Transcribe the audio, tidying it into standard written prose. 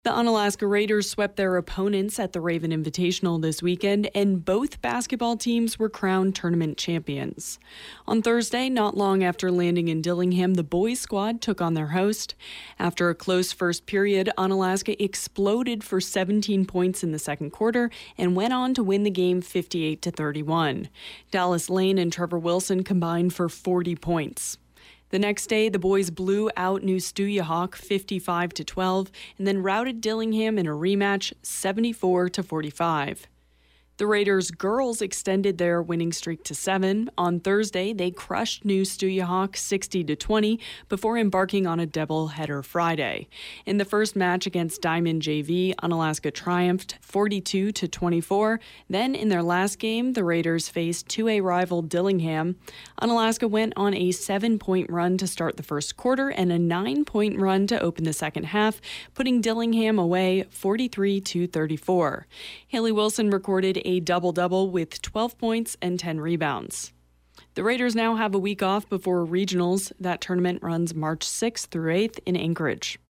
The Unalaska Raiders swept their opponents at the Raven Invitational this weekend, and both basketball teams were crowned tournament champions. On Thursday, not long after landing in Dillingham, the boys squad took on their host. After a close first period, Unalaska exploded for 17 points in the second quarter and went on to win the game 58-31. Dallas Lane and Trevor Wilson combined for 40 points. The next day, the boys blew out New Stuyahawk 55-12 and then routed Dillingham in a rematch 74-45. The Raiders girls extended their winning streak to 7. On Thursday, they crushed New Stuyahawk 60-20 before embarking on a doubleheader Friday. In the first match against Diamond JV, Unalaska triumphed 42-24. Then in their last game, the Raiders faced 2A rival Dillingham. Unalaska went on a 7-point run to start the first quarter and a 9-point run to open the second half, putting Dillingham away 43-34. Haley Wilson recorded a double-double with 12 points and 10 rebounds. The Raiders now have a week off before regionals. That tournament runs March 6th through 8th in Anchorage.